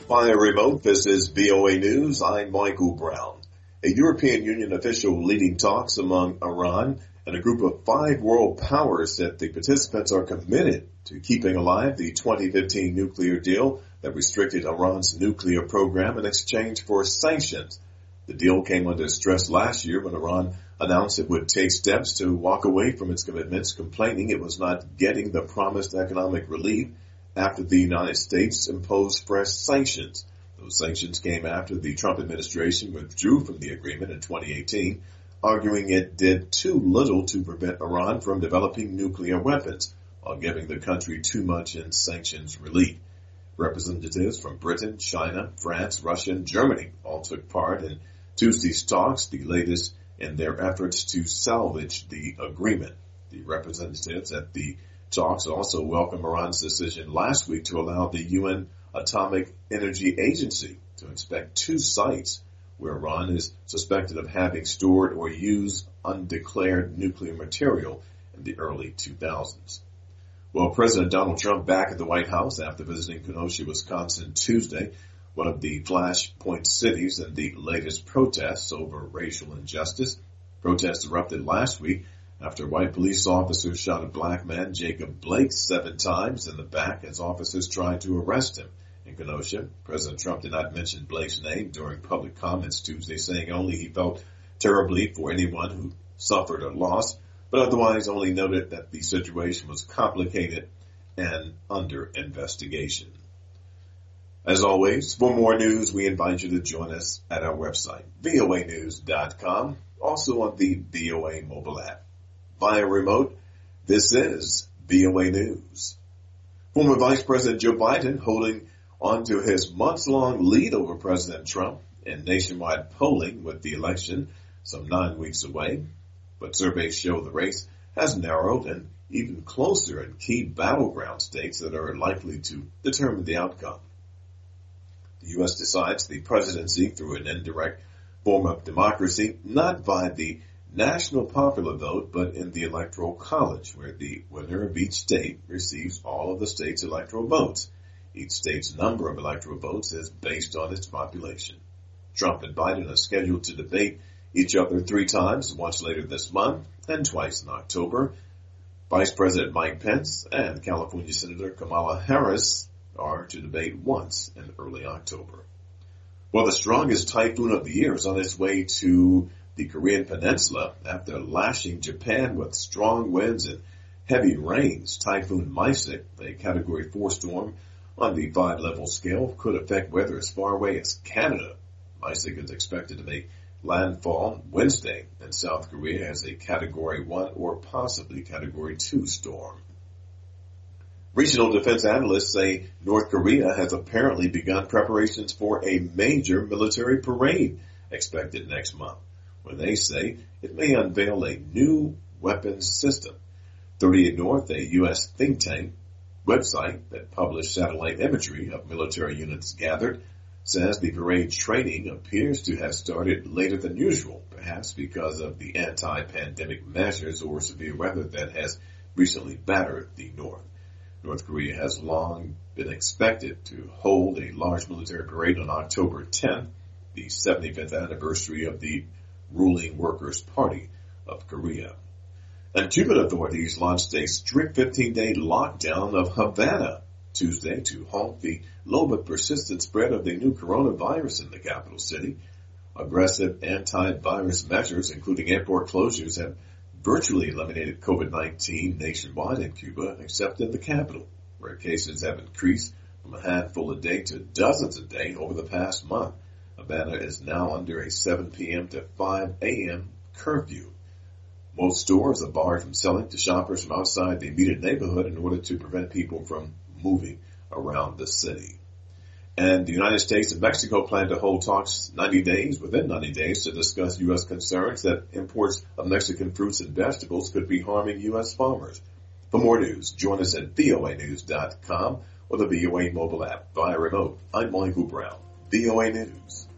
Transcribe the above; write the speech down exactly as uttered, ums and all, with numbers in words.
Via remote, this is V O A News. I'm Michael Brown. A European Union official leading talks among Iran and a group of five world powers said the participants are committed to keeping alive the twenty fifteen nuclear deal that restricted Iran's nuclear program in exchange for sanctions. The deal came under stress last year when Iran announced it would take steps to walk away from its commitments, complaining it was not getting the promised economic relief after the United States imposed fresh sanctions. Those sanctions came after the Trump administration withdrew from the agreement in twenty eighteen, arguing it did too little to prevent Iran from developing nuclear weapons, while giving the country too much in sanctions relief. Representatives from Britain, China, France, Russia, and Germany all took part in Tuesday's talks, the latest in their efforts to salvage the agreement. The representatives at the talks also welcomed Iran's decision last week to allow the U N Atomic Energy Agency to inspect two sites where Iran is suspected of having stored or used undeclared nuclear material in the early two thousands. Well, President Donald Trump back at the White House after visiting Kenosha, Wisconsin Tuesday, one of the flashpoint cities in the latest protests over racial injustice. Protests erupted last week after white police officers shot a black man, Jacob Blake, seven times in the back as officers tried to arrest him. In Kenosha, President Trump did not mention Blake's name during public comments Tuesday, saying only he felt terribly for anyone who suffered or lost, but otherwise only noted that the situation was complicated and under investigation. As always, for more news, we invite you to join us at our website, V O A news dot com, also on the V O A mobile app. Via remote, this is V O A News. Former Vice President Joe Biden holding on to his months-long lead over President Trump in nationwide polling with the election some nine weeks away. But surveys show the race has narrowed and even closer in key battleground states that are likely to determine the outcome. The U S decides the presidency through an indirect form of democracy, not by the national popular vote, but in the Electoral College, where the winner of each state receives all of the state's electoral votes. Each state's number of electoral votes is based on its population. Trump and Biden are scheduled to debate each other three times, once later this month and twice in October. Vice President Mike Pence and California Senator Kamala Harris are to debate once in early October. Well, the strongest typhoon of the year is on its way to the Korean Peninsula after lashing Japan with strong winds and heavy rains. Typhoon Maisik, a Category four storm on the five-level scale, could affect weather as far away as Canada. Maisik is expected to make landfall Wednesday in South Korea as a Category one or possibly Category two storm. Regional defense analysts say North Korea has apparently begun preparations for a major military parade expected next month, when they say it may unveil a new weapons system. thirty-eight North, a U S think tank website that published satellite imagery of military units gathered, says the parade training appears to have started later than usual, perhaps because of the anti-pandemic measures or severe weather that has recently battered the North. North Korea has long been expected to hold a large military parade on October tenth, the seventy-fifth anniversary of the ruling Workers' Party of Korea. And Cuban authorities launched a strict fifteen-day lockdown of Havana Tuesday to halt the low but persistent spread of the new coronavirus in the capital city. Aggressive anti-virus measures, including airport closures, have virtually eliminated COVID nineteen nationwide in Cuba, except in the capital, where cases have increased from a handful a day to dozens a day over the past month. Havana is now under a seven p.m. to five a.m. curfew. Most stores are barred from selling to shoppers from outside the immediate neighborhood in order to prevent people from moving around the city. And the United States and Mexico plan to hold talks ninety days, within ninety days, to discuss U S concerns that imports of Mexican fruits and vegetables could be harming U S farmers. For more news, join us at V O A news dot com or the V O A mobile app via remote. I'm Michael Brown, V O A News.